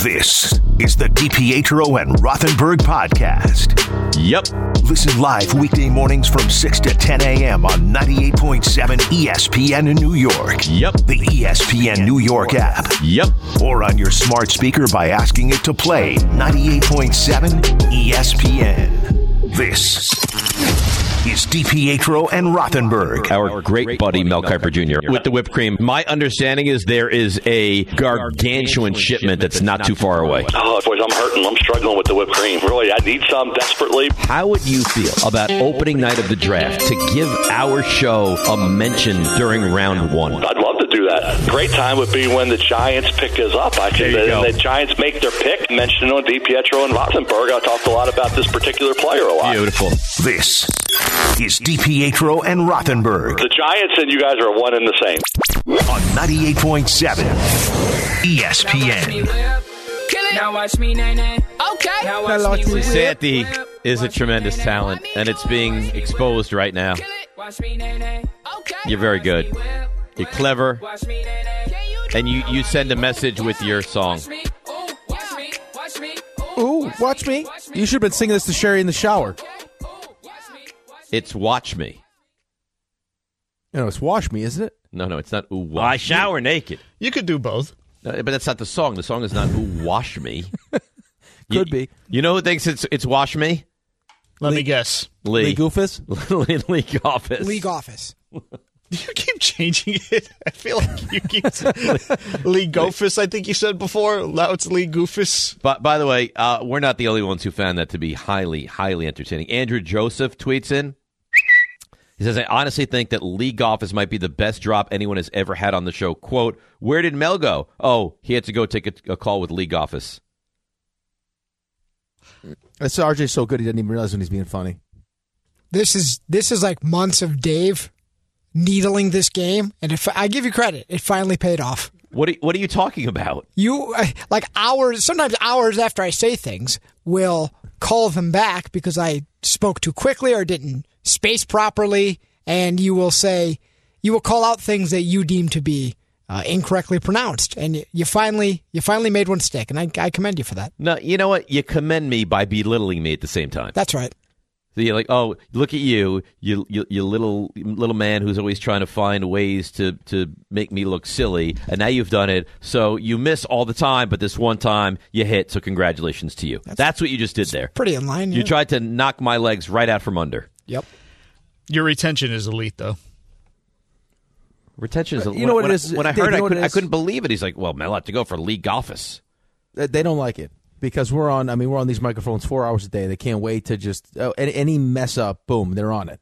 This is the DiPietro and Rothenberg podcast. Yep. Listen live weekday mornings from 6 to 10 a.m. on 98.7 ESPN in New York. Yep. The ESPN New York app. Yep. Or on your smart speaker by asking it to play 98.7 ESPN. This is DiPietro and Rothenberg. Our great buddy Mel Kiper Jr. with the whipped cream. My understanding is there is a gargantuan shipment that's not too far away. Oh, boys, I'm hurting. I'm struggling with the whipped cream. Really, I need some desperately. How would you feel about opening night of the draft to give our show a mention during round one? I'd love to do that. Great time would be when the Giants pick us up. And the Giants make their pick. Mention on DiPietro and Rothenberg. I talked a lot about this particular player a lot. Beautiful. This is DiPietro and Rothenberg. The Giants and you guys are one and the same. On 98.7 ESPN. Now watch me, nay. Okay. Now watch me. Santi is a tremendous talent, and it's being exposed right now. You're very good. You're clever. And you send a message with your song. Ooh, watch me. You should have been singing this to Sherry in the shower. It's Watch Me. No, it's Wash Me, isn't it? No, it's not Ooh, Wash I shower naked. You could do both. No, but that's not the song. The song is not Ooh, Wash Me. Could be. You know who thinks it's Wash Me? Let me guess. Lee Goofus? League Office. League Office. You keep changing it. I feel like you keep Lee Goofus, I think you said before. Now it's Lee Goofus. But by the way, we're not the only ones who found that to be highly, highly entertaining. Andrew Joseph tweets in. He says, I honestly think that League Office might be the best drop anyone has ever had on the show. Quote, where did Mel go? Oh, he had to go take a call with League Office. That's RJ's so good he doesn't even realize when he's being funny. This is like months of Dave needling this game, and if I give you credit, it finally paid off. What are you talking about? You like sometimes hours after I say things, will call them back because I spoke too quickly or didn't space properly, and you will call out things that you deem to be incorrectly pronounced, and you finally made one stick, and I commend you for that. No, you know what? You commend me by belittling me at the same time. That's right. So you're like, oh, look at you little man who's always trying to find ways to make me look silly, and now you've done it. So you miss all the time, but this one time you hit. So congratulations to you. That's what you just did there. Pretty in line. You Yeah. tried to knock my legs right out from under. Yep. Your retention is elite, though. Retention is. You know what it is? When I Dave, heard, you know what I couldn't believe it. He's like, well, Mel had to go for League Office. They don't like it. Because we're on these microphones 4 hours a day. They can't wait to just any mess up, boom, they're on it.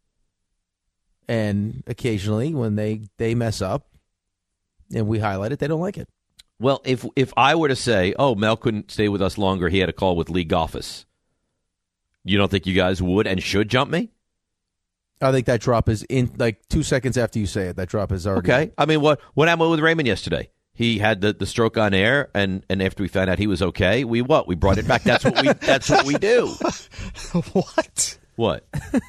And occasionally, when they mess up, and we highlight it, they don't like it. Well, if I were to say, oh, Mel couldn't stay with us longer, he had a call with League Office, you don't think you guys would and should jump me? I think that drop is in like 2 seconds after you say it. That drop is already okay. I mean, what happened with Raymond yesterday? He had the stroke on air, and after we found out he was okay, we brought it back. That's what we do. What? What?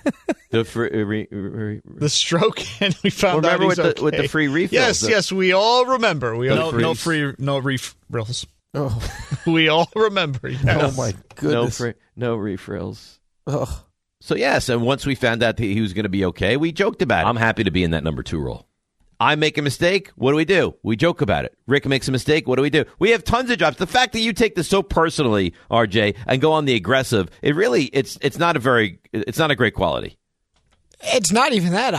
The stroke, and we found out he's okay. With the free refills. Yes, we all remember. No refills. Oh, we all remember. Yes. Oh my goodness. No refills. Ugh. So yes, and once we found out that he was going to be okay, we joked about it. I'm happy to be in that number 2 role. I make a mistake. What do? We joke about it. Rick makes a mistake. What do? We have tons of drops. The fact that you take this so personally, RJ, and go on the aggressive, it's not a great quality. It's not even that.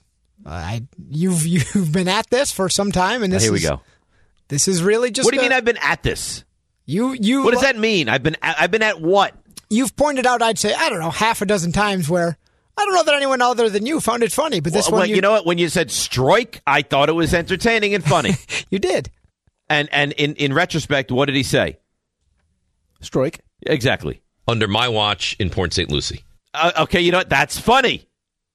You've been at this for some time, and here we go. This is really just. What do you mean? I've been at this. You. What does that mean? I've been at what? You've pointed out, I'd say, I don't know, half a dozen times where I don't know that anyone other than you found it funny, but this one... You know what? When you said Stroik, I thought it was entertaining and funny. You did. And in retrospect, what did he say? Stroik. Exactly. Under my watch in Port St. Lucie. Okay, you know what? That's funny.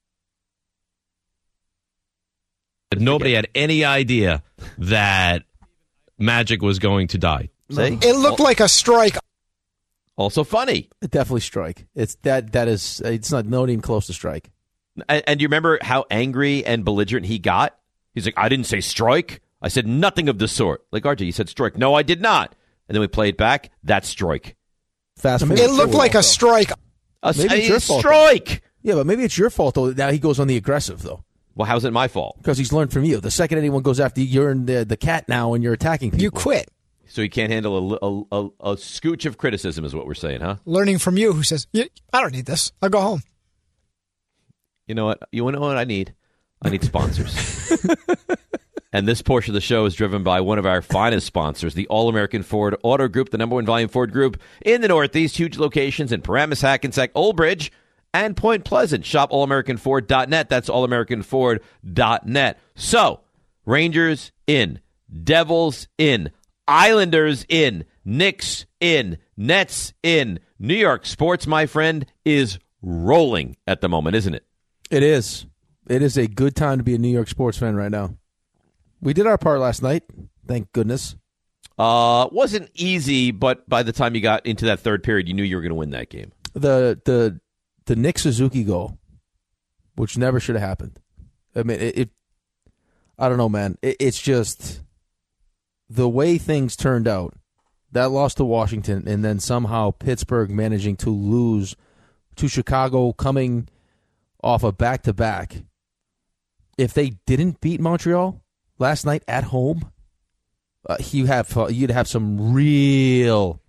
Nobody had any idea that Magic was going to die. See? It looked like a strike. Also funny. Definitely strike. It's not even close to strike. And you remember how angry and belligerent he got? He's like, I didn't say strike. I said nothing of the sort. Like, RJ, you said strike. No, I did not. and then we play it back. That's strike. Fast forward. It looked like a strike. Maybe it's your fault, strike. Yeah, but maybe it's your fault, though. Now he goes on the aggressive, though. Well, how's it my fault? Because he's learned from you. The second anyone goes after you, you're in the cat now, and you're attacking people. You quit. So he can't handle a scooch of criticism is what we're saying, huh? Learning from you, who says, I don't need this. I'll go home. You know what? You know what I need? I need sponsors. And this portion of the show is driven by one of our finest sponsors, the All-American Ford Auto Group, the #1 volume Ford group in the Northeast. Huge locations in Paramus, Hackensack, Old Bridge, and Point Pleasant. Shop allamericanford.net. That's allamericanford.net. So, Rangers in, Devils in, Islanders in, Knicks in, Nets in. New York sports, my friend, is rolling at the moment, isn't it? It is. It is a good time to be a New York sports fan right now. We did our part last night, thank goodness. Wasn't easy, but by the time you got into that third period, you knew you were going to win that game. The Nick Suzuki goal, which never should have happened. I mean, it I don't know, man. It's just the way things turned out. That loss to Washington, and then somehow Pittsburgh managing to lose to Chicago, coming off a back-to-back. If they didn't beat Montreal last night at home, you'd have some real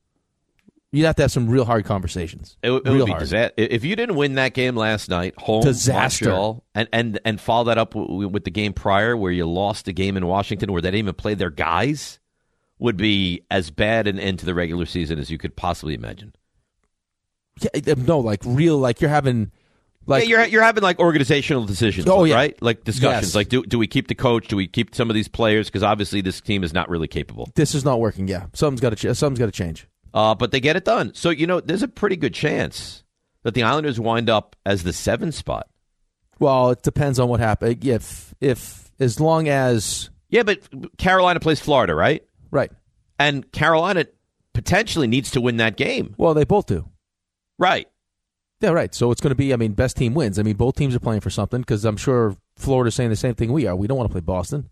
hard conversations. It would be disaster. If you didn't win that game last night, home, disaster. Montreal, and follow that up with the game prior where you lost a game in Washington where they didn't even play their guys, would be as bad an end to the regular season as you could possibly imagine. Yeah, no, you're having. You're having like organizational decisions, right? Like discussions, yes. like do we keep the coach? Do we keep some of these players? Because obviously this team is not really capable. This is not working. Yeah, something's got to change. But they get it done. So there's a pretty good chance that the Islanders wind up as the 7th spot. Well, it depends on what happens. If as long as but Carolina plays Florida, right? Right, and Carolina potentially needs to win that game. Well, they both do. Right. Yeah, right. So it's going to be, best team wins. Both teams are playing for something because I'm sure Florida's saying the same thing we are. We don't want to play Boston.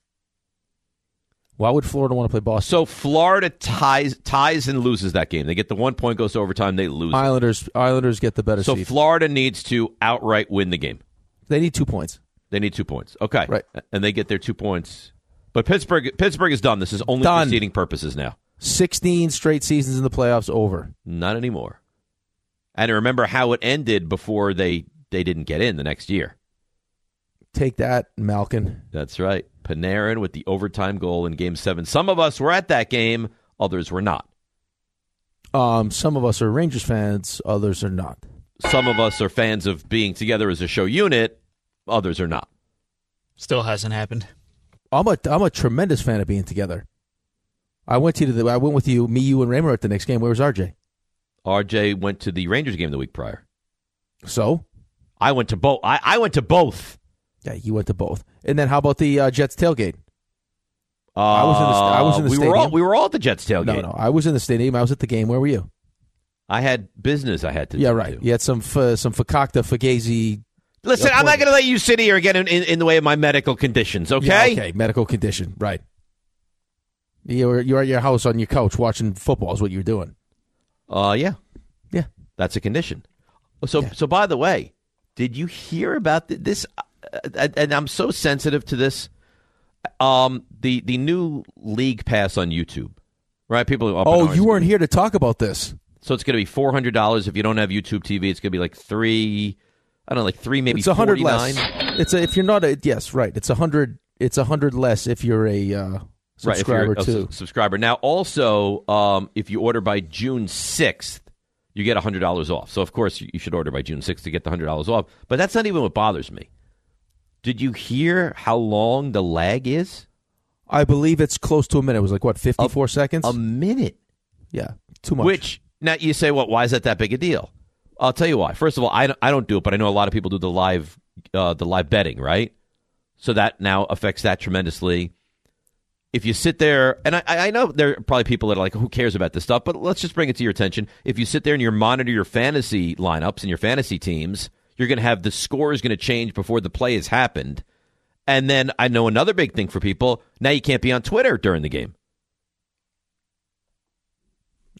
Why would Florida want to play Boston? So Florida ties and loses that game. They get the 1 point, goes to overtime, they lose. Islanders get the better seed. So Florida needs to outright win the game. They need 2 points. They need 2 points. Okay. Right. And they get their 2 points. But Pittsburgh is done. This is only for seeding purposes now. 16 straight seasons in the playoffs over. Not anymore. And remember how it ended before they didn't get in the next year. Take that, Malkin. That's right. Panarin with the overtime goal in Game 7. Some of us were at that game. Others were not. Some of us are Rangers fans. Others are not. Some of us are fans of being together as a show unit. Others are not. Still hasn't happened. I'm a tremendous fan of being together. I went with you, you and Raymer at the next game. Where was RJ? RJ went to the Rangers game the week prior. So? I went to both. I went to both. Yeah, you went to both. And then how about the Jets tailgate? I was in the stadium. We were all at the Jets tailgate. No, I was in the stadium. I was at the game. Where were you? I had business I had to do. Yeah, right. You had some Fakakta Fugazi. Listen, I'm not going to let you sit here and get in the way of my medical conditions, okay? Yeah, okay, medical condition, right. You're at your house on your couch watching football is what you're doing. Yeah. Yeah. That's a condition. So by the way, did you hear about this? And I'm so sensitive to this. The new league pass on YouTube, right? People. You weren't here to talk about this. So it's going to be $400 if you don't have YouTube TV. It's going to be like $3, maybe it's $100 less. $49. If you're not yes, right. It's $100. It's $100 less if you're a subscriber too. Subscriber. Now, also, if you order by June 6th, you get $100 off. So, of course, you should order by June 6th to get the $100 off. But that's not even what bothers me. Did you hear how long the lag is? I believe it's close to a minute. It was 54 seconds? A minute. Yeah, too much. Which, now you say, why is that big a deal? I'll tell you why. First of all, I don't do it, but I know a lot of people do the live betting, right? So that now affects that tremendously. If you sit there, and I know there are probably people that are like, who cares about this stuff, but let's just bring it to your attention. If you sit there and you monitor your fantasy lineups and your fantasy teams, you're going to have the score is going to change before the play has happened. And then I know another big thing for people, now you can't be on Twitter during the game.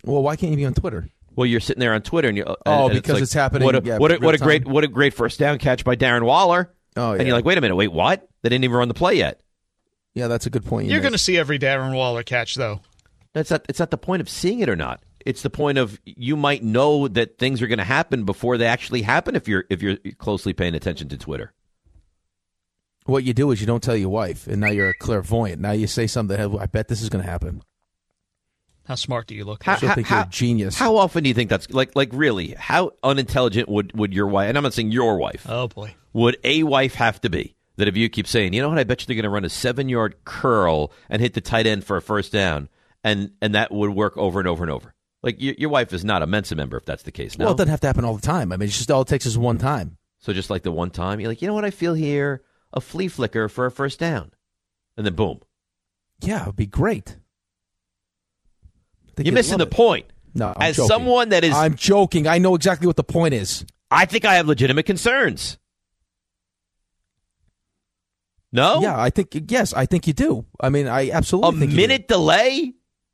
Well, why can't you be on Twitter? Well, you're sitting there on Twitter, and because it's happening. What a great first down catch by Darren Waller. Oh, yeah. And you're like, wait a minute, wait, what? They didn't even run the play yet. Yeah, that's a good point. You're going to see every Darren Waller catch, though. It's not the point of seeing it or not. It's the point of you might know that things are going to happen before they actually happen if you're closely paying attention to Twitter. What you do is you don't tell your wife, and now you're a clairvoyant. Now you say something that I bet this is going to happen. How smart do you look? She'll think you're a genius. How often do you think that's like really? How unintelligent would your wife? And I'm not saying your wife. Oh boy, would a wife have to be that if you keep saying, you know what, I bet you they're going to run a 7-yard curl and hit the tight end for a first down, and that would work over and over and over. Like your wife is not a Mensa member if that's the case. No? Well, it doesn't have to happen all the time. I mean, it's just all it takes is one time. So just like the one time, you're like, you know what, I feel here, a flea flicker for a first down, and then boom. Yeah, it would be great. You're missing the point. No, I'm as joking. Someone that is, I'm joking. I know exactly what the point is. I think I have legitimate concerns. No? Yeah, I think you do. I mean, I absolutely think a minute delay?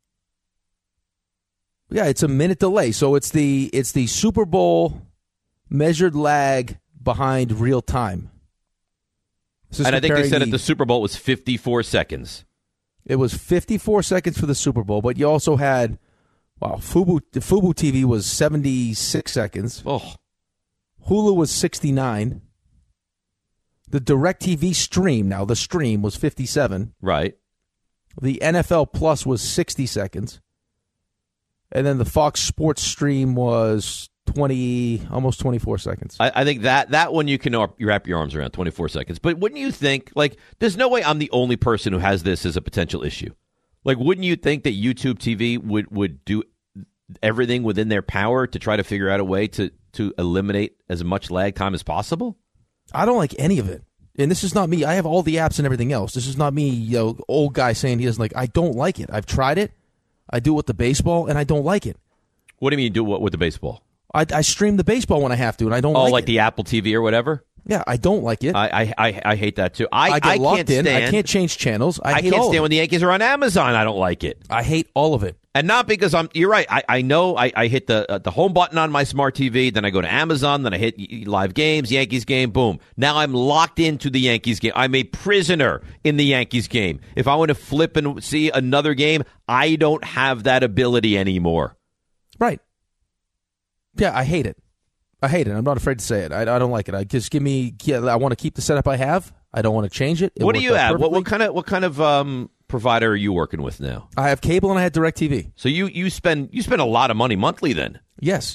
Yeah, it's a minute delay. So it's the Super Bowl measured lag behind real time. And I think they said at the Super Bowl it was 54 seconds. It was 54 seconds for the Super Bowl, but you also had, Fubo TV was 76 seconds. Oh. Hulu was 69. The DirecTV stream, now the stream was 57. Right. The NFL Plus was 60 seconds. And then the Fox Sports stream was almost 24 seconds. I think that one you can wrap your arms around, 24 seconds. But wouldn't you think, like, there's no way I'm the only person who has this as a potential issue. Like, wouldn't you think that YouTube TV would do everything within their power to try to figure out a way to eliminate as much lag time as possible? I don't like any of it. And this is not me. I have all the apps and everything else. This is not me, old guy saying he doesn't like. I don't like it. I've tried it. I do it with the baseball, and I don't like it. What do you mean you do what with the baseball? I stream the baseball when I have to, and I don't like it. Oh, like the Apple TV or whatever? Yeah, I don't like it. I hate that, too. I get locked in. I can't change channels. I can't stand when the Yankees are on Amazon. I don't like it. I hate all of it. And not because you're right. I know I hit the home button on my smart TV, then I go to Amazon, then I hit live games, Yankees game, boom. Now I'm locked into the Yankees game. I'm a prisoner in the Yankees game. If I want to flip and see another game, I don't have that ability anymore. Right. Yeah, I hate it. I'm not afraid to say it. I don't like it. I want to keep the setup I have. I don't want to change it. What do you have? What kind of provider are you working with now? I have cable and I have DirecTV. So you spend a lot of money monthly then? Yes.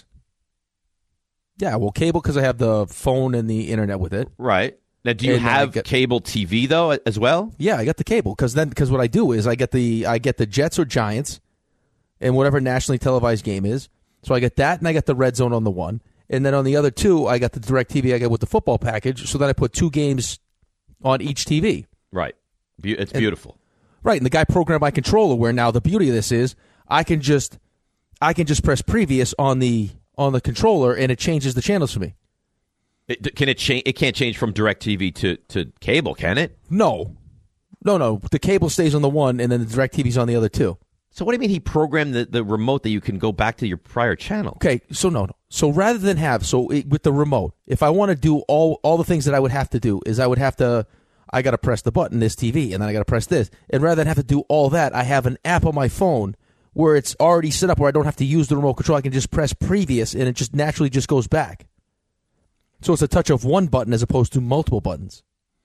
Yeah, well, cable because I have the phone and the internet with it. Right. Now, do you have cable TV though as well? Yeah, I got the cable because what I do is I get the Jets or Giants, and whatever nationally televised game is. So I get that, and I get the Red Zone on the one, and then on the other two, I got the DirecTV I get with the football package. So then I put 2 games on each TV. Right. It's beautiful. Right, and the guy programmed my controller. Where now the beauty of this is I can just press previous on the controller, and it changes the channels for me. Can it change? It can't change from DirecTV to cable, can it? No. The cable stays on the one, and then the DirecTV's on the other two. So what do you mean he programmed the remote that you can go back to your prior channel? Okay, so no. So rather than with the remote, if I want to do all the things that I would have to do is I got to press the button, this TV, and then I got to press this. And rather than have to do all that, I have an app on my phone where it's already set up where I don't have to use the remote control. I can just press previous, and it just naturally just goes back. So it's a touch of one button as opposed to multiple buttons.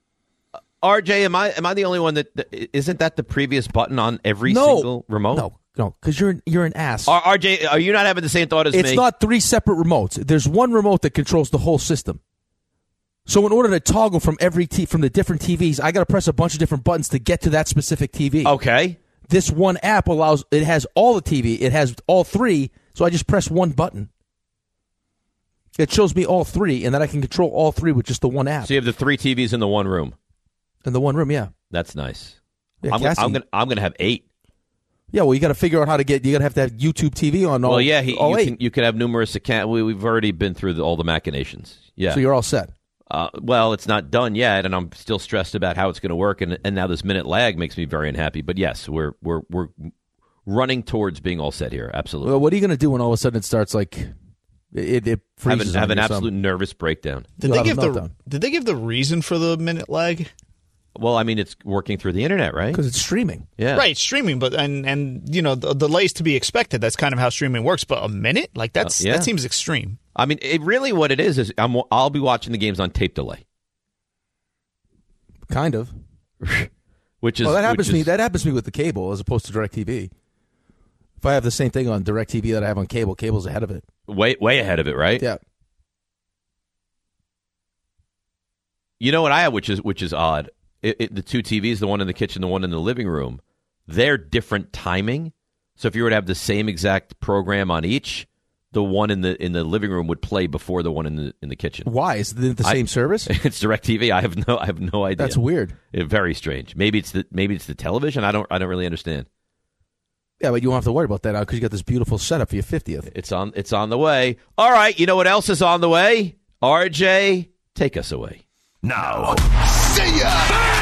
RJ, am I the only one that isn't that the previous button on every single remote? No, because you're an ass. RJ, are you not having the same thought as me? It's not 3 separate remotes. There's one remote that controls the whole system. So in order to toggle from from the different TVs, I got to press a bunch of different buttons to get to that specific TV. Okay. This one app it has all the TV. It has all 3, so I just press one button. It shows me all 3, and then I can control all 3 with just the one app. So you have the 3 TVs in the one room. In the one room, yeah. That's nice. Yeah, I'm gonna have 8. Yeah, well, you got to figure out how to get. You got to have YouTube TV on all. Well, yeah, all 8. You can have numerous accounts. We've already been through all the machinations. Yeah. So you're all set. Well, it's not done yet, and I'm still stressed about how it's going to work. And now this minute lag makes me very unhappy. But yes, we're running towards being all set here. Absolutely. Well, what are you going to do when all of a sudden it starts like it freezes? Have an absolute nervous breakdown. Did they give the reason for the minute lag? Well, I mean, it's working through the internet, right? Because it's streaming. Yeah. Right, streaming, but and the delays to be expected. That's kind of how streaming works. But a minute? Like that seems extreme. I mean, really what it is I'll be watching the games on tape delay. Kind of. Which is that happens to me. That happens to me with the cable as opposed to DirecTV. If I have the same thing on DirecTV that I have on cable, cable's ahead of it. Way ahead of it, right? Yeah. You know what I have, which is odd. The two TVs, the one in the kitchen, the one in the living room, they're different timing. So if you were to have the same exact program on each, the one in the living room would play before the one in the kitchen. Why? Is it the same service? It's DirecTV. I have no idea. That's weird. Very strange. Maybe it's the television. I don't really understand. Yeah, but you won't have to worry about that now because you got this beautiful setup for your 50th. It's on the way. All right, you know what else is on the way? RJ, take us away. Now, see ya!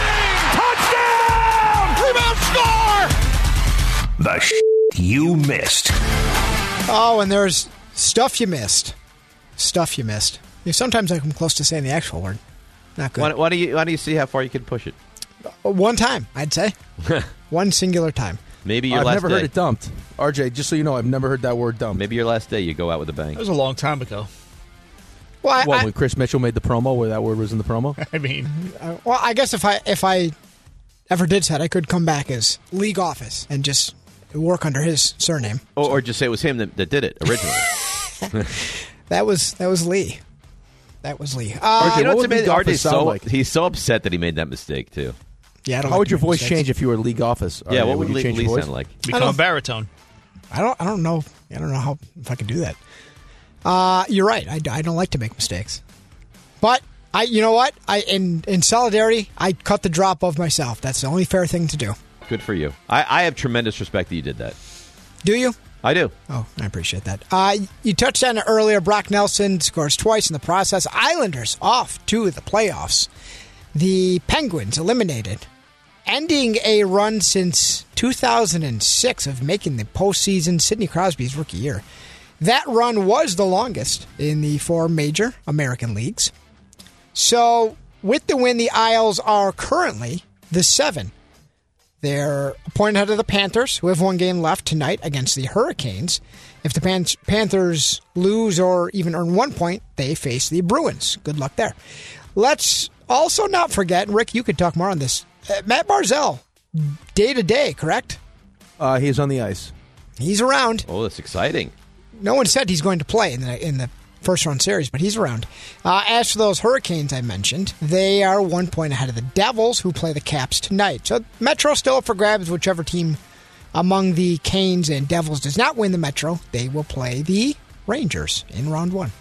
Touchdown! Rebound score! The you missed. Oh, and there's stuff you missed. Stuff you missed. Sometimes I come close to saying the actual word. Not good. Why do you see how far you can push it? One time, I'd say. One singular time. Maybe your last day. I've never heard it dumped. RJ, just so you know, I've never heard that word dumped. Maybe your last day you go out with a bang. That was a long time ago. Well, when Chris Mitchell made the promo, where that word was in the promo? I mean... well, I guess if I ever did say it, I could come back as League Office and just work under his surname. Or just say it was him that did it originally. That was Lee. That was Lee. You know what's amazing? RJ's he's so upset that he made that mistake, too. Yeah, how would your voice change if you were League Office? Yeah, what would Lee sound like? Become a baritone. I don't know. I don't know if I could do that. You're right. I don't like to make mistakes, but you know what? In solidarity, I cut the drop of myself. That's the only fair thing to do. Good for you. I have tremendous respect that you did that. Do you? I do. Oh, I appreciate that. You touched on it earlier. Brock Nelson scores twice in the process. Islanders off to the playoffs. The Penguins eliminated, ending a run since 2006 of making the postseason, Sidney Crosby's rookie year. That run was the longest in the 4 major American leagues. So, with the win, the Isles are currently the 7. They're a point ahead of the Panthers, who have 1 game left tonight against the Hurricanes. If the Panthers lose or even earn 1 point, they face the Bruins. Good luck there. Let's also not forget, and Rick, you could talk more on this, Matt Barzal, day-to-day, correct? He's on the ice. He's around. Oh, that's exciting. No one said he's going to play in the first-round series, but he's around. As for those Hurricanes I mentioned, they are 1 point ahead of the Devils, who play the Caps tonight. So Metro still up for grabs. Whichever team among the Canes and Devils does not win the Metro, they will play the Rangers in round 1.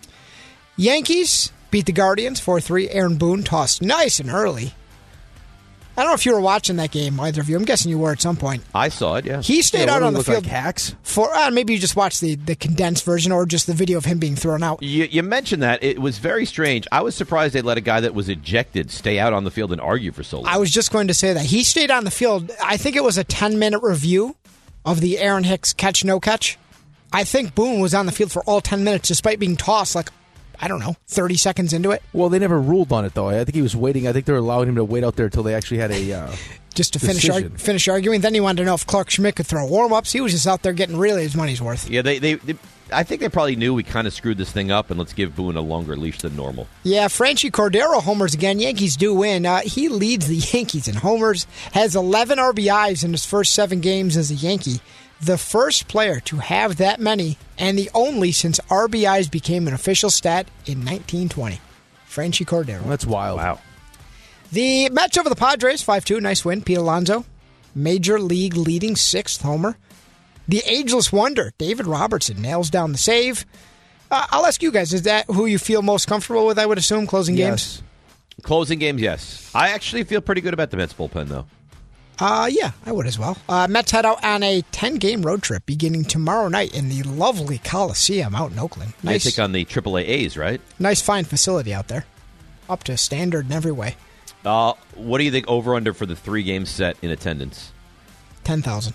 Yankees beat the Guardians 4-3. Aaron Boone tossed nice and early. I don't know if you were watching that game, either of you. I'm guessing you were at some point. I saw it, yeah. He stayed out on the field. Like hacks? For maybe you just watched the condensed version or just the video of him being thrown out. You mentioned that. It was very strange. I was surprised they let a guy that was ejected stay out on the field and argue for so long. I was just going to say that. He stayed on the field. I think it was a 10-minute review of the Aaron Hicks catch, no catch. I think Boone was on the field for all 10 minutes despite being tossed 30 seconds into it. Well, they never ruled on it, though. I think he was waiting. I think they were allowing him to wait out there until they actually had a just to finish arguing. Then he wanted to know if Clark Schmidt could throw warm-ups. He was just out there getting really his money's worth. Yeah, I think they probably knew we kind of screwed this thing up, and let's give Boone a longer leash than normal. Yeah, Franchy Cordero homers again. Yankees do win. He leads the Yankees in homers, has 11 RBIs in his first 7 games as a Yankee. The first player to have that many, and the only since RBIs became an official stat in 1920. Franchy Cordero. That's wild. Wow. The Mets over the Padres, 5-2. Nice win. Pete Alonso, Major League leading 6th homer. The ageless wonder, David Robertson, nails down the save. I'll ask you guys, is that who you feel most comfortable with, I would assume, closing games? Closing games, yes. I actually feel pretty good about the Mets bullpen, though. Yeah, I would as well. Mets head out on a 10-game road trip beginning tomorrow night in the lovely Coliseum out in Oakland. Nice. They take on the AAA A's, right? Nice, fine facility out there. Up to standard in every way. What do you think over-under for the 3-game set in attendance? 10,000.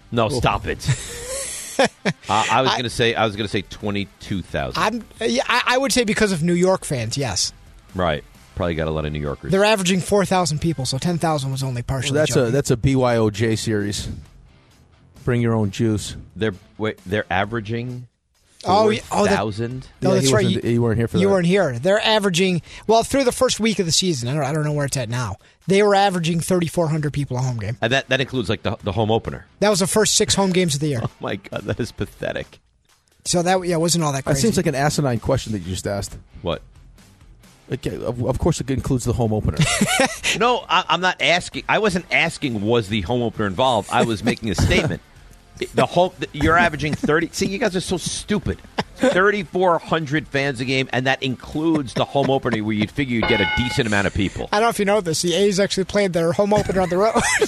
No, stop it. I was going to say 22,000. I would say because of New York fans, yes. Right. Probably got a lot of New Yorkers. They're averaging 4,000 people, so 10,000 was only partially. Well, that's a BYOJ series. Bring your own juice. They're averaging 4,000. No, that's right. You weren't here for that. You weren't here. They're averaging, through the first week of the season. I don't know where it's at now. They were averaging 3,400 people a home game. And that includes like the home opener. That was the first 6 home games of the year. Oh my God, that is pathetic. So that wasn't all that crazy. That seems like an asinine question that you just asked. What? Okay, of course, it includes the home opener. No, I'm not asking. I wasn't asking was the home opener involved. I was making a statement. You're averaging 30. See, you guys are so stupid. 3,400 fans a game, and that includes the home opener where you'd figure you'd get a decent amount of people. I don't know if you know this. The A's actually played their home opener on the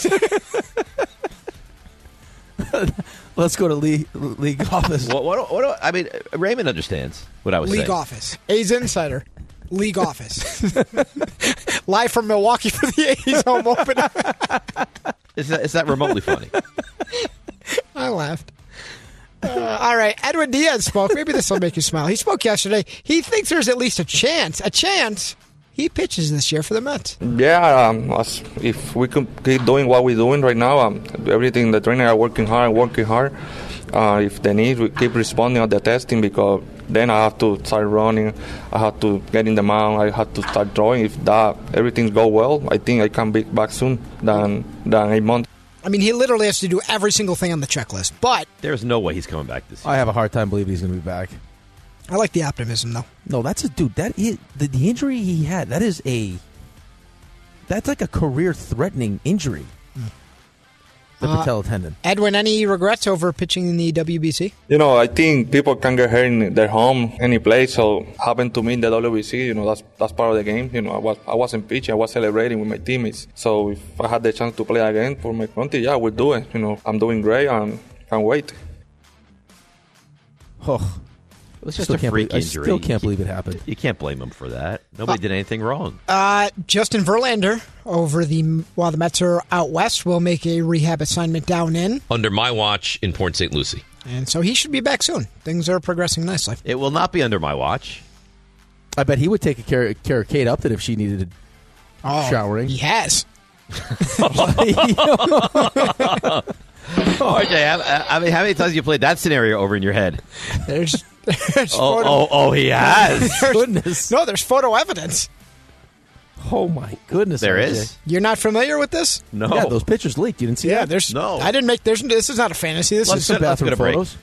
road. Let's go to league office. I mean, Raymond understands what I was saying. League office. A's Insider. League office. Live from Milwaukee for the A's home opener. Is that remotely funny? I laughed. All right. Edwin Diaz spoke. Maybe this will make you smile. He spoke yesterday. He thinks there's at least a chance he pitches this year for the Mets. Yeah, if we could keep doing what we're doing right now, everything the trainers are working hard. If they need, we keep responding on the testing because then I have to start running. I have to get in the mound. I have to start throwing. If everything go well, I think I can be back soon than 8 months. I mean, he literally has to do every single thing on the checklist, but there's no way he's coming back this year. I have a hard time believing he's going to be back. I like the optimism, though. No, that's a dude. The injury he had. That's like a career-threatening injury. The patella tendon. Edwin, any regrets over pitching in the WBC? I think people can get hurt in their home, any place. So happened to me in the WBC. That's part of the game. I wasn't pitching. I was celebrating with my teammates. So if I had the chance to play again for my country, I would do it. I'm doing great and can't wait. Oh. It's just a freak injury. I still can't believe it happened. You can't blame him for that. Nobody did anything wrong. Justin Verlander, while the Mets are out west, will make a rehab assignment down in. Under my watch in Port St. Lucie. And so he should be back soon. Things are progressing nicely. It will not be under my watch. I bet he would take care of Kate Upton if she needed showering. He has. RJ, I mean, how many times have you played that scenario over in your head? There's he has. Goodness. No, there's photo evidence. Oh my goodness. There RJ. is. You're not familiar with this? No. Yeah, those pictures leaked. You didn't see that? There's no. I didn't make. This is not a fantasy. This is some bathroom photos.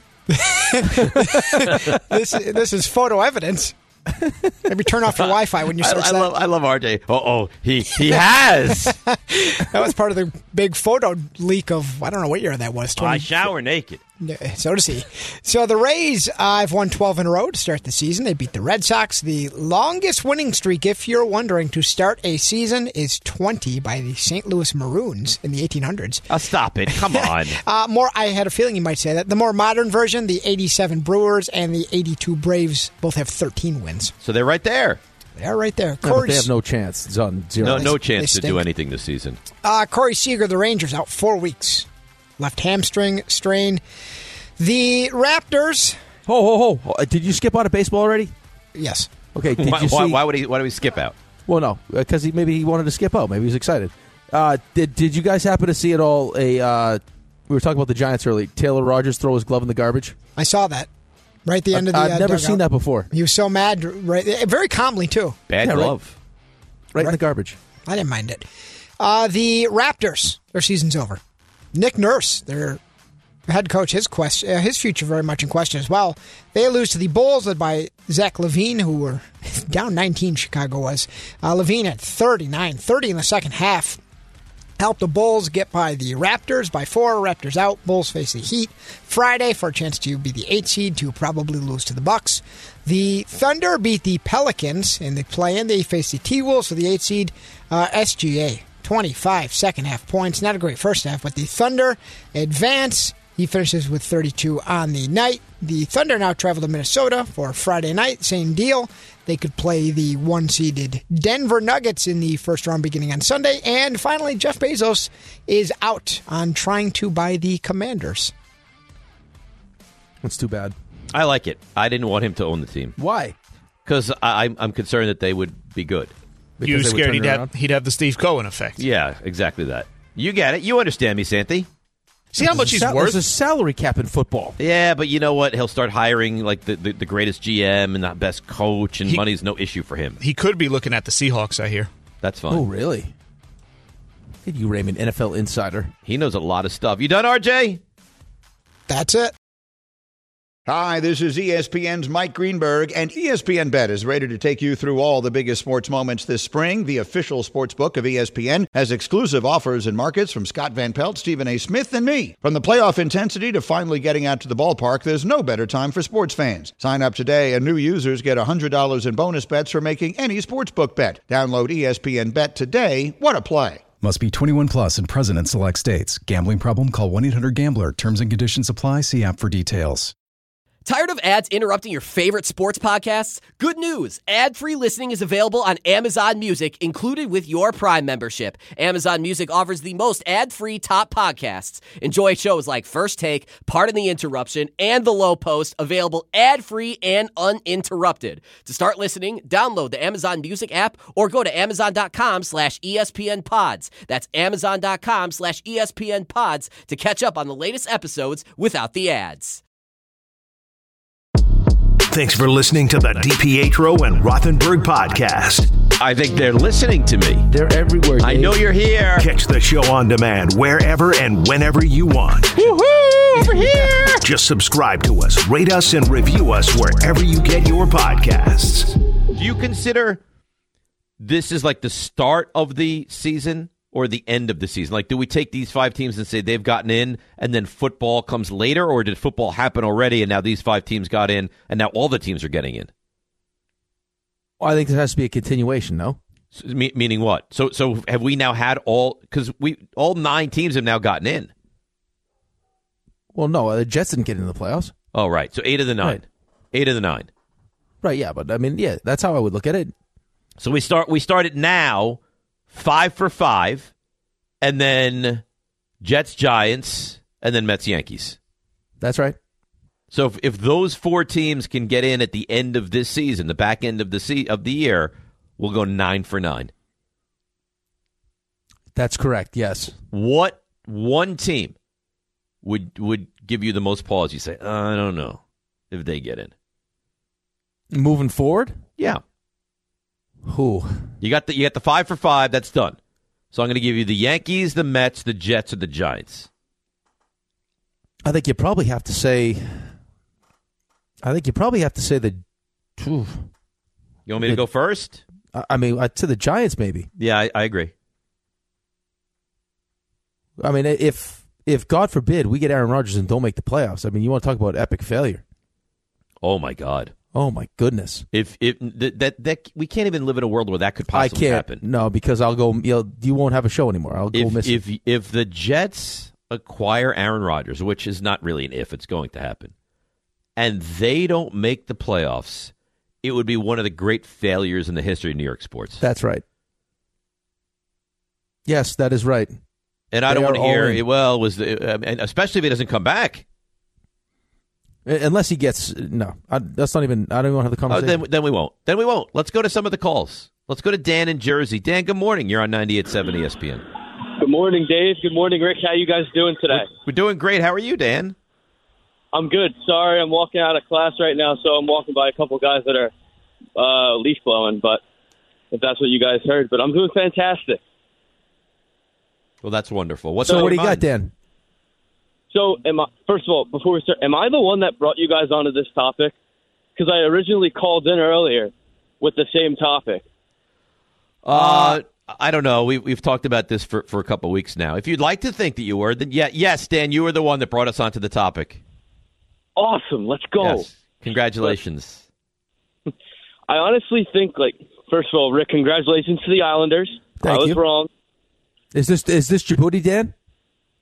This is photo evidence. Maybe turn off your Wi-Fi when you search that. I love RJ. He has. That was part of the big photo leak of, I don't know what year that was. I shower naked. So does he. So the Rays have won 12 in a row to start the season. They beat the Red Sox. The longest winning streak, if you're wondering, to start a season is 20 by the St. Louis Maroons in the 1800s. Stop it. Come on. I had a feeling you might say that. The more modern version, the 87 Brewers and the 82 Braves both have 13 wins. So they're right there. They're right there. Yeah, but they have no chance. It's on zero. No chance to do anything this season. Corey Seager, the Rangers, out 4 weeks. Left hamstring strain. The Raptors. Oh! Did you skip out of baseball already? Yes. Okay. Why would he skip out? Well, no, because maybe he wanted to skip out. Maybe he was excited. Did you guys happen to see at all? We were talking about the Giants earlier. Taylor Rogers throw his glove in the garbage. I saw that. Right at the end of the I've never dugout. seen that before. He was so mad, very calmly, too. Bad glove. Right in the garbage. I didn't mind it. The Raptors, their season's over. Nick Nurse, their head coach, his future very much in question as well. They lose to the Bulls, led by Zach LaVine, who were down 19, Chicago was. LaVine at 30 in the second half. Helped the Bulls get by the Raptors by 4. Raptors out. Bulls face the Heat Friday for a chance to be the 8th seed, to probably lose to the Bucks. The Thunder beat the Pelicans in the play-in. They face the T-Wolves for the 8th seed. SGA, 25 second half points. Not a great first half, but the Thunder advance He finishes with 32 on the night. The Thunder now travel to Minnesota for Friday night. Same deal. They could play the one-seeded Denver Nuggets in the first round beginning on Sunday. And finally, Jeff Bezos is out on trying to buy the Commanders. That's too bad. I like it. I didn't want him to own the team. Why? Because I'm concerned that they would be good. You were scared he'd have the Steve Cohen effect. Yeah, exactly that. You get it. You understand me, Santi. See how much he's worth? There's a salary cap in football. Yeah, but you know what? He'll start hiring like the greatest GM and the best coach, and money's no issue for him. He could be looking at the Seahawks, I hear. That's fine. Oh, really? Did you, Raymond, NFL insider? He knows a lot of stuff. You done, RJ? That's it. Hi, this is ESPN's Mike Greenberg, and ESPN Bet is ready to take you through all the biggest sports moments this spring. The official sports book of ESPN has exclusive offers and markets from Scott Van Pelt, Stephen A. Smith, and me. From the playoff intensity to finally getting out to the ballpark, there's no better time for sports fans. Sign up today, and new users get $100 in bonus bets for making any sportsbook bet. Download ESPN Bet today. What a play. Must be 21 plus and present in select states. Gambling problem? Call 1-800-GAMBLER. Terms and conditions apply. See app for details. Tired of ads interrupting your favorite sports podcasts? Good news. Ad-free listening is available on Amazon Music, included with your Prime membership. Amazon Music offers the most ad-free top podcasts. Enjoy shows like First Take, Pardon the Interruption, and The Low Post, available ad-free and uninterrupted. To start listening, download the Amazon Music app or go to amazon.com/ESPN Pods. That's amazon.com/ESPN Pods to catch up on the latest episodes without the ads. Thanks for listening to the DiPietro and Rothenberg podcast. I think they're listening to me. They're everywhere, Dave. I know you're here. Catch the show on demand wherever and whenever you want. Woohoo! Over here! Just subscribe to us, rate us, and review us wherever you get your podcasts. Do you consider this is like the start of the season or the end of the season? Like, do we take these 5 teams and say they've gotten in and then football comes later, or did football happen already and now these 5 teams got in and now all the teams are getting in? Well, I think there has to be a continuation, no? So, meaning what? So have we now had all, because all 9 teams have now gotten in. Well, no, the Jets didn't get into the playoffs. Oh, right. So 8 of the 9. Right. 8 of the 9. Right, yeah, but I mean, yeah, that's how I would look at it. So we start it now, 5 for 5, and then Jets, Giants, and then Mets, Yankees. That's right. So if those 4 teams can get in at the end of this season, the back end of the year, we'll go 9 for 9. That's correct. Yes. What one team would give you the most pause? You say, I don't know if they get in. Moving forward? Yeah. Who? You got the 5 for 5. That's done. So I'm going to give you the Yankees, the Mets, the Jets, or the Giants. I think you probably have to say. The. You want me to go first? I mean, to the Giants, maybe. Yeah, I agree. I mean, if God forbid we get Aaron Rodgers and don't make the playoffs, I mean, you want to talk about epic failure? Oh my God. Oh my goodness! If that we can't even live in a world where that could possibly happen. No, because I'll go. You won't have a show anymore. I'll go miss it. If the Jets acquire Aaron Rodgers, which is not really an if, it's going to happen, and they don't make the playoffs, it would be one of the great failures in the history of New York sports. That's right. Yes, that is right. And I don't want to hear and especially if he doesn't come back. Unless he gets that's not even. I don't even have the conversation. Then we won't. Then we won't. Let's go to some of the calls. Let's go to Dan in Jersey. Dan, good morning. You're on 98.7 ESPN. Good morning, Dave. Good morning, Rick. How you guys doing today? We're doing great. How are you, Dan? I'm good. Sorry, I'm walking out of class right now, so I'm walking by a couple guys that are leaf blowing. But if that's what you guys heard, but I'm doing fantastic. Well, that's wonderful. What do you got, Dan? So, first of all, before we start, am I the one that brought you guys onto this topic? Because I originally called in earlier with the same topic. I don't know. We've talked about this for a couple of weeks now. If you'd like to think that you were, then yes, Dan, you were the one that brought us onto the topic. Awesome. Let's go. Yes. Congratulations. I honestly think, first of all, Rick, congratulations to the Islanders. Thank you. I was wrong. Is this Djibouti, Dan?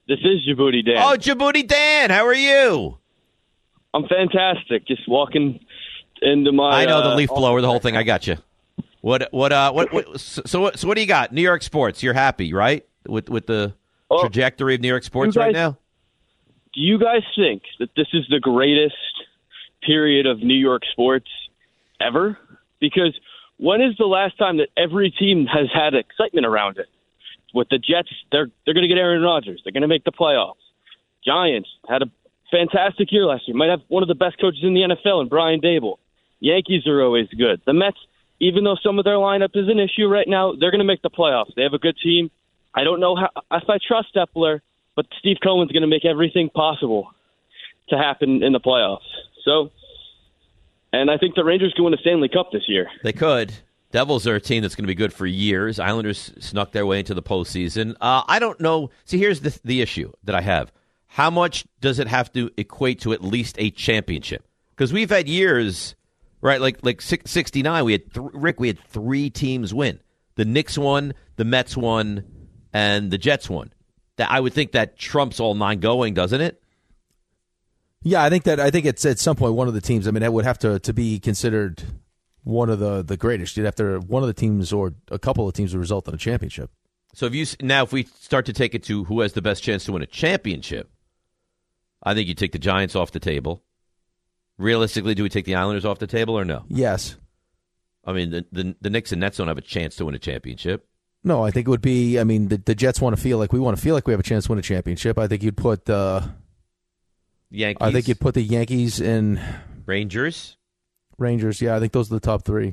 This is Djibouti Dan. Oh, Djibouti Dan, how are you? I'm fantastic. Just walking into my. I know the leaf blower, the whole thing. I got you. What? So what do you got? New York sports. You're happy, right? With the trajectory of New York sports right now. Do you guys think that this is the greatest period of New York sports ever? Because when is the last time that every team has had excitement around it? With the Jets, they're going to get Aaron Rodgers. They're going to make the playoffs. Giants had a fantastic year last year. Might have one of the best coaches in the NFL in Brian Dable. Yankees are always good. The Mets, even though some of their lineup is an issue right now, they're going to make the playoffs. They have a good team. I don't know if I trust Epler, but Steve Cohen's going to make everything possible to happen in the playoffs. So, and I think the Rangers can win a Stanley Cup this year. They could. Devils are a team that's going to be good for years. Islanders snuck their way into the postseason. I don't know. See, here's the issue that I have. How much does it have to equate to at least a championship? Because we've had years, right, like 69, we had three teams win. The Knicks won, the Mets won, and the Jets won. That I would think that trumps all 9 going, doesn't it? Yeah, I think it's at some point one of the teams. I mean, that would have to be considered one of the greatest. You'd have to one of the teams or a couple of teams would result in a championship. So if we start to take it to who has the best chance to win a championship, I think you take the Giants off the table. Realistically, do we take the Islanders off the table or no? Yes. I mean, the Knicks and Nets don't have a chance to win a championship. No, I think it would be. I mean, the Jets want to feel like we have a chance to win a championship. I think you'd put Yankees. I think you'd put the Yankees in Rangers. Yeah, I think those are the top 3.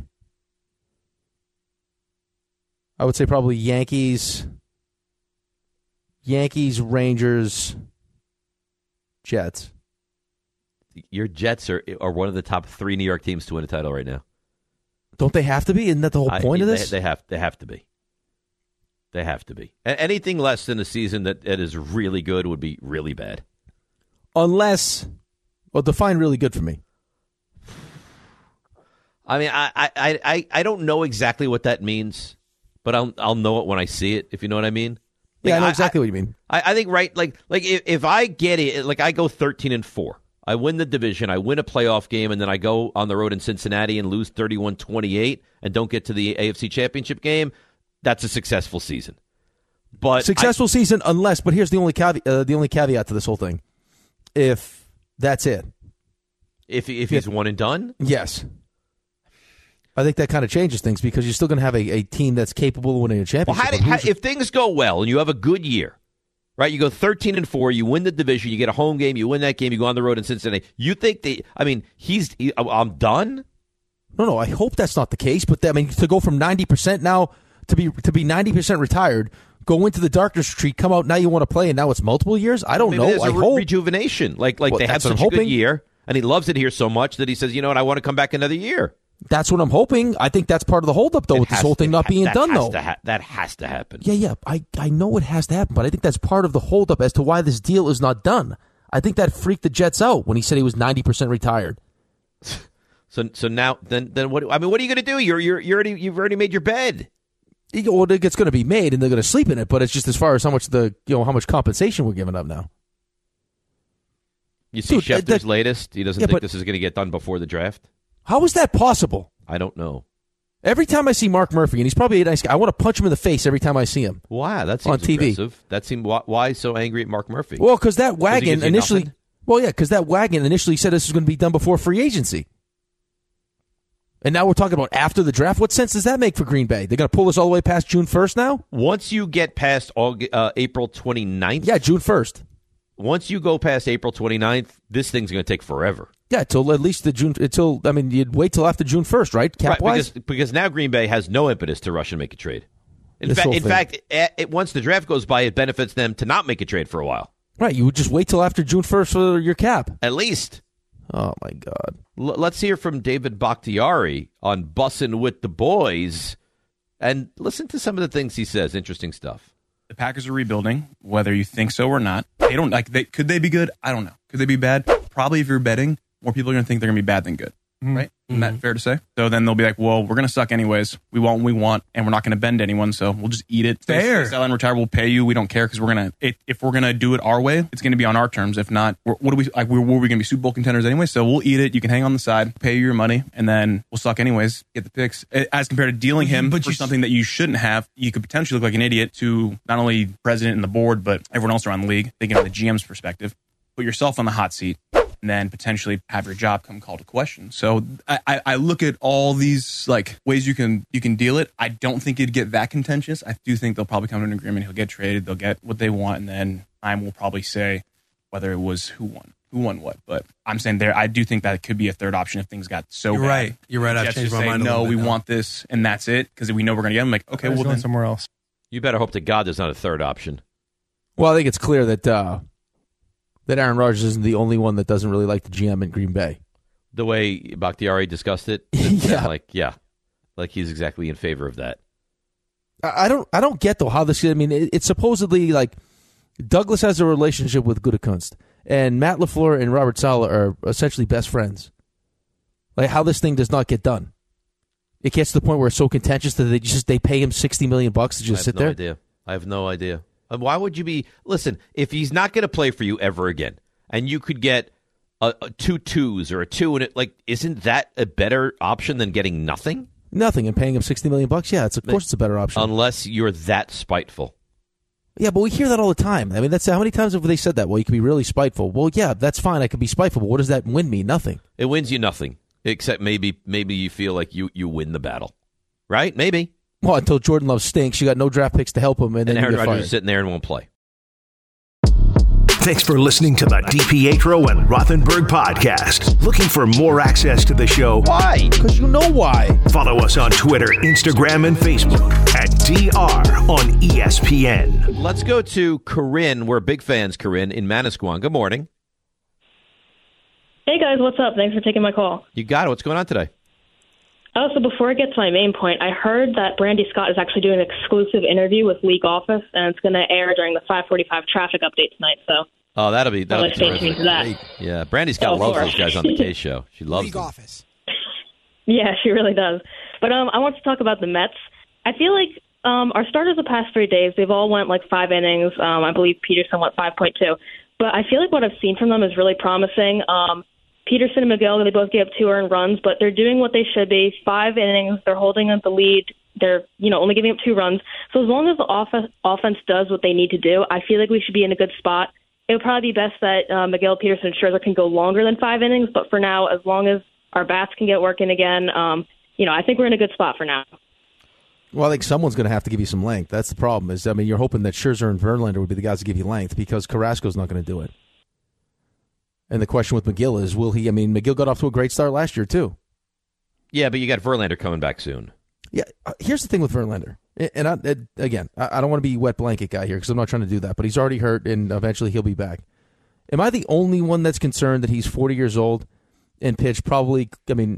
I would say probably Yankees, Rangers, Jets. Your Jets are one of the top 3 New York teams to win a title right now. Don't they have to be? Isn't that the whole point of this? They have to be. They have to be. Anything less than a season that is really good would be really bad. Unless, well, define really good for me. I mean, I don't know exactly what that means, but I'll know it when I see it, if you know what I mean. Like, yeah, I know exactly what you mean. I think, right, like if I get it, like I go 13-4, I win the division, I win a playoff game, and then I go on the road in Cincinnati and lose 31-28 and don't get to the AFC Championship game, that's a successful season. But season, unless, but here's the only caveat to this whole thing. If that's it. If he's one and done? Yes. I think that kind of changes things because you're still going to have a team that's capable of winning a championship. Well, if things go well and you have a good year, right? You go 13-4, you win the division, you get a home game, you win that game, you go on the road in Cincinnati. You think I'm done? No, I hope that's not the case. But to go from 90% now to be 90% retired, go into the darkness retreat, come out, now you want to play, and now it's multiple years? I don't know. I hope rejuvenation. Like they had such a good year, and he loves it here so much that he says, you know what, I want to come back another year. That's what I'm hoping. I think that's part of the holdup, though, with this whole thing not being done, though. That has to happen. Yeah. I know it has to happen, but I think that's part of the holdup as to why this deal is not done. I think that freaked the Jets out when he said he was 90% retired. So now, then what? I mean, what are you going to do? You've already made your bed. Well, it's going to be made, and they're going to sleep in it. But it's just as far as how much compensation we're giving up now. You see Schefter's latest. He doesn't think this is going to get done before the draft. How is that possible? I don't know. Every time I see Mark Murphy, and he's probably a nice guy, I want to punch him in the face every time I see him. Wow, that seems on TV. Impressive. That seemed why so angry at Mark Murphy? Well, because that wagon initially. Well, yeah, because that wagon initially said this was going to be done before free agency, and now we're talking about after the draft. What sense does that make for Green Bay? They're going to pull this all the way past June 1st now. Once you get past April 29th, yeah, June 1st. Once you go past April 29th, this thing's going to take forever. Yeah, till at least you'd wait till after June 1st, right? Cap-wise? Because now Green Bay has no impetus to rush and make a trade. In fact, once the draft goes by, it benefits them to not make a trade for a while. Right, you would just wait till after June 1st for your cap. At least. Oh, my God. Let's hear from David Bakhtiari on Bussin' with the Boys, and listen to some of the things he says. Interesting stuff. The Packers are rebuilding, whether you think so or not. They don't could they be good? I don't know. Could they be bad? Probably if you're betting, more people are going to think they're going to be bad than good. right? Isn't that fair to say? So then they'll be like, well, we're going to suck anyways. We want what we want, and we're not going to bend anyone, so we'll just eat it. Fair. Sell and retire, we'll pay you. We don't care because we're going to, if we're going to do it our way, it's going to be on our terms. If not, what are we, like, were we going to be Super Bowl contenders anyway? So we'll eat it. You can hang on the side, pay you your money, and then we'll suck anyways, get the picks. As compared to dealing him for something that you shouldn't have, you could potentially look like an idiot to not only the president and the board, but everyone else around the league, thinking from the GM's perspective. Put yourself on the hot seat, and then potentially have your job come called to question. So I look at all these like ways you can deal it. I don't think it'd get that contentious. I do think they'll probably come to an agreement. He'll get traded. They'll get what they want, and then time will probably say whether it was who won what. But I'm saying I do think that it could be a third option if things got so bad. You're right. I've changed my mind. No, we want this, and that's it because we know we're going to get them. Like, okay, well then somewhere else. You better hope to God there's not a third option. Well, I think it's clear that Aaron Rodgers isn't the only one that doesn't really like the GM in Green Bay. The way Bakhtiari discussed it, like he's exactly in favor of that. I don't get though how this. I mean, it's supposedly like Douglas has a relationship with Gutekunst, and Matt LaFleur and Robert Saleh are essentially best friends. Like how this thing does not get done. It gets to the point where it's so contentious that they pay him $60 million to just sit there. I have no idea. Why would you be? Listen, if he's not going to play for you ever again, and you could get a 2 2s or a 2 and it, like, isn't that a better option than getting nothing? Nothing and paying him $60 million. Yeah, of course it's a better option. Unless you're that spiteful. Yeah, but we hear that all the time. I mean, that's how many times have they said that? Well, you can be really spiteful. Well, yeah, that's fine. I can be spiteful. But what does that win me? Nothing. It wins you nothing, except maybe you feel like you win the battle, right? Maybe. Well, until Jordan Love stinks, you got no draft picks to help him, and then Aaron you get Rodgers fired. is sitting there and won't play. Thanks for listening to the DiPietro and Rothenberg podcast. Looking for more access to the show? Why? Because you know why. Follow us on Twitter, Instagram, and Facebook at DR on ESPN. Let's go to Corinne. We're big fans, Corinne, in Manasquan. Good morning. Hey, guys. What's up? Thanks for taking my call. You got it. What's going on today? Oh, so before I get to my main point, I heard that Brandy Scott is actually doing an exclusive interview with League Office, and it's going to air during the 5:45 traffic update tonight. So, that'll be stay tuned for that. Yeah, Brandy Scott loves those guys on the K show. She loves League them. Office. Yeah, she really does. But I want to talk about the Mets. I feel like our starters the past 3 days, they've all went like 5 innings. I believe Peterson went 5.2. But I feel like what I've seen from them is really promising. Peterson and McGill, they both gave up 2 earned runs, but they're doing what they should be. 5 innings, they're holding up the lead. They're, only giving up 2 runs. So as long as the offense does what they need to do, I feel like we should be in a good spot. It would probably be best that McGill, Peterson, and Scherzer can go longer than 5 innings. But for now, as long as our bats can get working again, I think we're in a good spot for now. Well, I think someone's going to have to give you some length. That's the problem. You're hoping that Scherzer and Verlander would be the guys to give you length because Carrasco's not going to do it. And the question with McGill is, will he? McGill got off to a great start last year, too. Yeah, but you got Verlander coming back soon. Yeah, here's the thing with Verlander. And I don't want to be wet blanket guy here because I'm not trying to do that, but he's already hurt, and eventually he'll be back. Am I the only one that's concerned that he's 40 years old and pitched probably,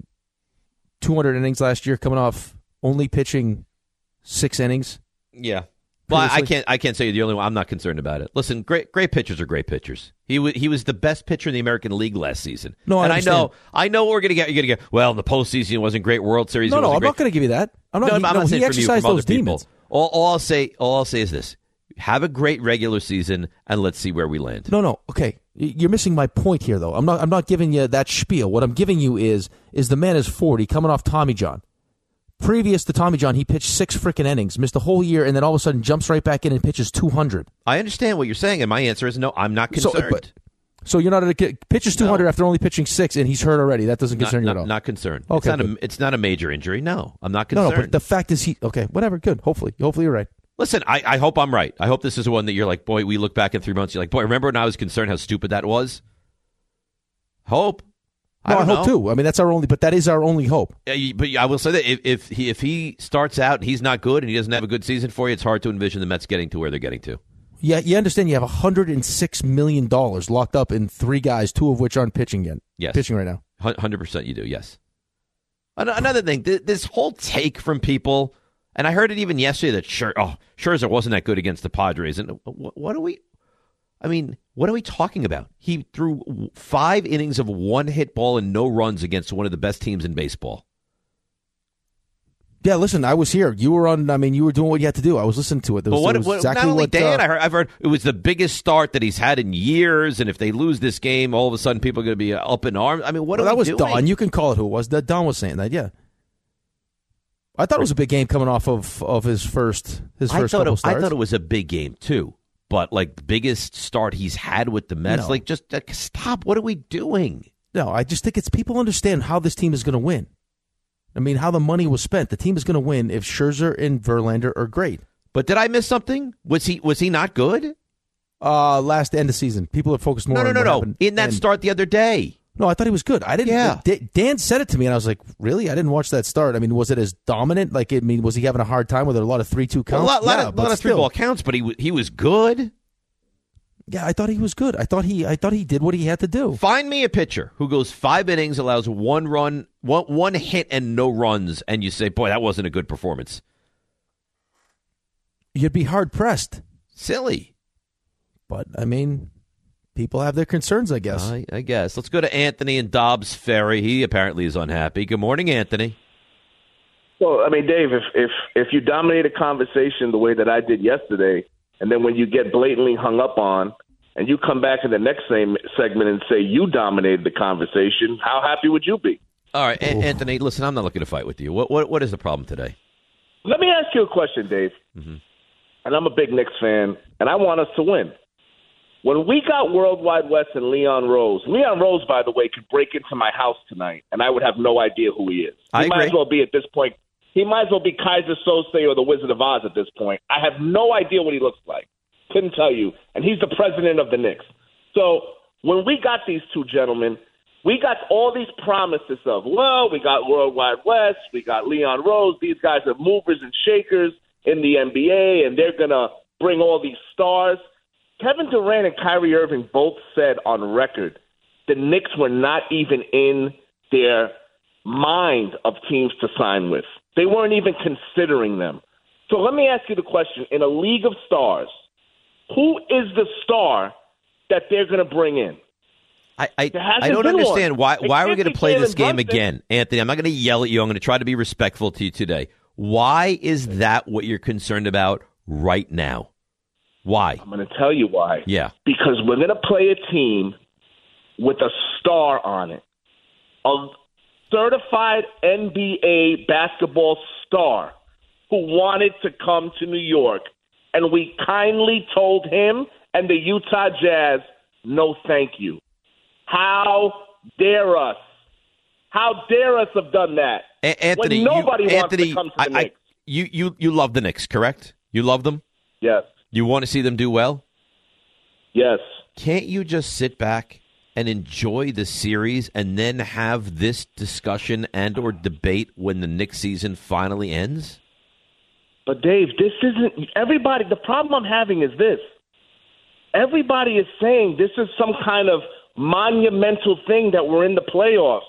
200 innings last year, coming off only pitching 6 innings? Yeah. Well, I can't say you're the only one. I'm not concerned about it. Listen, great pitchers are great pitchers. He was the best pitcher in the American League last season. No, I know what we're gonna get. You're gonna get. Well, in the postseason, it wasn't great. World Series. No, I'm not going to give you that. I'm not saying he exercised from those demons. All I'll say is this: have a great regular season, and let's see where we land. No. Okay, you're missing my point here, though. I'm not giving you that spiel. What I'm giving you is the man is 40, coming off Tommy John. Previous to Tommy John, he pitched 6 freaking innings, missed a whole year, and then all of a sudden jumps right back in and pitches 200. I understand what you're saying, and my answer is no, I'm not concerned. So you're not pitches 200 after only pitching 6, and he's hurt already. That doesn't concern you at all? Not concerned. Okay, it's not a major injury. No, I'm not concerned. No, but the fact is okay, whatever, good. Hopefully you're right. Listen, I hope I'm right. I hope this is one that you're like, boy, we look back in 3 months, you're like, boy, remember when I was concerned how stupid that was? Hope. I hope too. But that is our only hope. But I will say that if he starts out and he's not good and he doesn't have a good season for you, it's hard to envision the Mets getting to where they're getting to. Yeah, you understand you have $106 million locked up in 3 guys, 2 of which aren't pitching yet. Yes. Pitching right now. 100% you do, yes. Another thing, this whole take from people, and I heard it even yesterday that Scherzer wasn't that good against the Padres. And what What are we talking about? He threw 5 innings of one-hit ball and no runs against one of the best teams in baseball. Yeah, listen, I was here. You were on. I mean, you were doing what you had to do. I was listening to it. But not only Dan, I've heard it was the biggest start that he's had in years. And if they lose this game, all of a sudden people are going to be up in arms. I mean, what are we doing? That was Don. You can call it who it was. That Don was saying that. Yeah, I thought it was a big game coming off of his first couple starts. I thought it was a big game too. But like the biggest start he's had with the Mets, stop. What are we doing? No, I just think it's people understand how this team is going to win. I mean, how the money was spent. The team is going to win if Scherzer and Verlander are great. But did I miss something? Was he not good? Last end of season. People are focused more on what happened. In that start the other day. No, I thought he was good. I didn't. Yeah. Dan said it to me, and I was like, really? I didn't watch that start. I mean, was it as dominant? Was he having a hard time with a lot of 3-2 counts? A lot of 3-ball counts, but he was good. Yeah, I thought he was good. I thought he did what he had to do. Find me a pitcher who goes 5 innings, allows one hit and no runs, and you say, boy, that wasn't a good performance. You'd be hard-pressed. Silly. But, I mean, people have their concerns, I guess. I guess. Let's go to Anthony in Dobbs Ferry. He apparently is unhappy. Good morning, Anthony. Well, I mean, Dave, if you dominate a conversation the way that I did yesterday, and then when you get blatantly hung up on, and you come back in the next same segment and say you dominated the conversation, how happy would you be? All right, Anthony, listen, I'm not looking to fight with you. What is the problem today? Let me ask you a question, Dave. Mm-hmm. And I'm a big Knicks fan, and I want us to win. When we got Worldwide West and Leon Rose, by the way, could break into my house tonight, and I would have no idea who he is. He might as well be at this point. He might as well be Kaiser Sose or the Wizard of Oz at this point. I have no idea what he looks like. Couldn't tell you. And he's the president of the Knicks. So when we got these two gentlemen, we got all these promises of, well, we got Worldwide West, we got Leon Rose. These guys are movers and shakers in the NBA, and they're going to bring all these stars. Kevin Durant and Kyrie Irving both said on record the Knicks were not even in their mind of teams to sign with. They weren't even considering them. So let me ask you the question. In a league of stars, who is the star that they're going to bring in? I don't understand why are we going to play this game again, Anthony? I'm not going to yell at you. I'm going to try to be respectful to you today. Why is that what you're concerned about right now? Why? I'm going to tell you why. Yeah. Because we're going to play a team with a star on it. A certified NBA basketball star who wanted to come to New York. And we kindly told him and the Utah Jazz, no thank you. How dare us? How dare us have done that? Anthony, when nobody wants to come to the Knicks. You love the Knicks, correct? You love them? Yes. You want to see them do well? Yes. Can't you just sit back and enjoy the series and then have this discussion and or debate when the Knicks season finally ends? But, Dave, this isn't – everybody – the problem I'm having is this. Everybody is saying this is some kind of monumental thing that we're in the playoffs.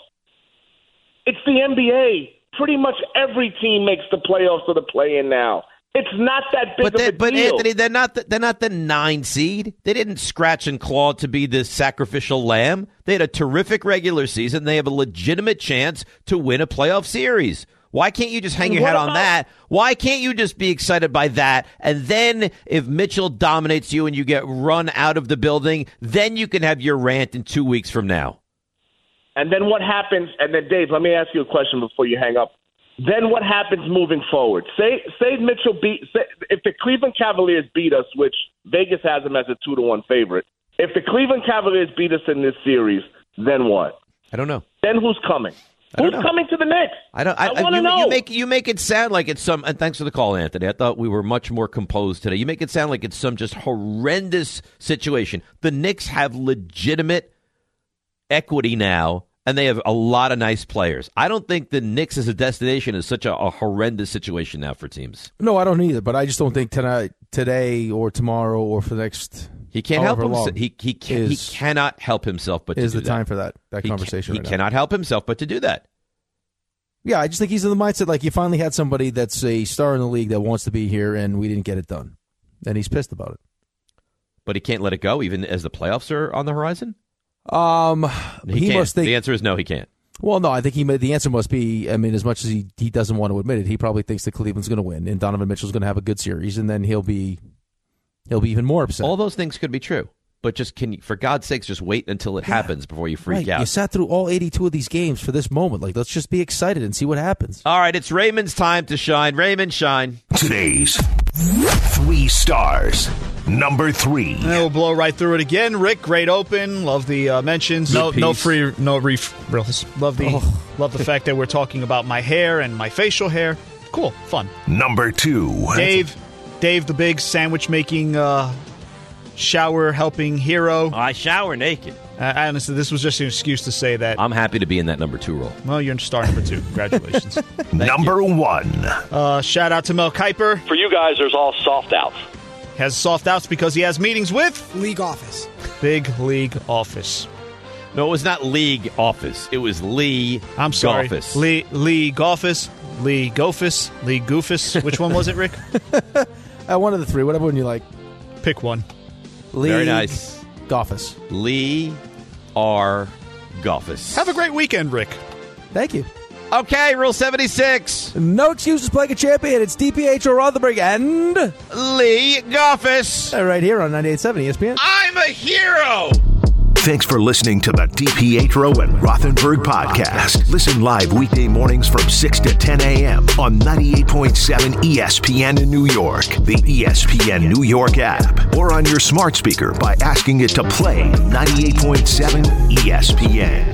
It's the NBA. Pretty much every team makes the playoffs or the play-in now. It's not that big of a deal. But Anthony, they're not the 9 seed. They didn't scratch and claw to be the sacrificial lamb. They had a terrific regular season. They have a legitimate chance to win a playoff series. Why can't you just hang your hat on that? Why can't you just be excited by that? And then if Mitchell dominates you and you get run out of the building, then you can have your rant in 2 weeks from now. And then what happens? And then, Dave, let me ask you a question before you hang up. Then what happens moving forward? Say Mitchell if the Cleveland Cavaliers beat us, which Vegas has them as a 2-1 favorite. If the Cleveland Cavaliers beat us in this series, then what? I don't know. Then who's coming? Who's coming to the Knicks? I want to know. You make it sound like it's some. And thanks for the call, Anthony. I thought we were much more composed today. You make it sound like it's some just horrendous situation. The Knicks have legitimate equity now. And they have a lot of nice players. I don't think the Knicks as a destination is such a horrendous situation now for teams. No, I don't either. But I just don't think today or tomorrow or for the next. He can't help himself. He cannot help himself but to do that. Is the time for that conversation? He cannot help himself but to do that. Yeah, I just think he's in the mindset like you finally had somebody that's a star in the league that wants to be here, and we didn't get it done, and he's pissed about it. But he can't let it go, even as the playoffs are on the horizon? He must think. The answer is no, he can't. Well, no, I think the answer must be, I mean, as much as he doesn't want to admit it, he probably thinks that Cleveland's going to win and Donovan Mitchell's going to have a good series, and then he'll be even more upset. All those things could be true, but just for God's sakes, just wait until it happens before you freak out. You sat through all 82 of these games for this moment. Like, let's just be excited and see what happens. All right, it's Raymond's time to shine. Raymond, shine. Today's 3 stars. Number 3. And we'll blow right through it again. Rick, great open. Love the mentions. No refrills. Love the fact that we're talking about my hair and my facial hair. Cool, fun. Number 2. Dave, the big sandwich making shower helping hero. I shower naked. Honestly, this was just an excuse to say that. I'm happy to be in that number 2 role. Well, you're in star number 2. Congratulations. Number 1. Shout out to Mel Kiper. For you guys, there's all soft outs. Has soft outs because he has meetings with League Office. Big League Office. No, it was not League Office. It was Lee. I'm sorry. Goffus. League Office. League Goofus. League Goofus. Which one was it, Rick? One of the 3. Whatever one you like. Pick one. League Very nice. Goffus. Lee R. Goffus. Have a great weekend, Rick. Thank you. Okay, Rule 76. No excuses playing a champion. It's DPHO Rothenberg and Lee Goffus. Right here on 98.7 ESPN. I'm a hero. Thanks for listening to the DiPietro and Rothenberg podcast. Listen live weekday mornings from 6 to 10 a.m. on 98.7 ESPN in New York, the ESPN New York app, or on your smart speaker by asking it to play 98.7 ESPN.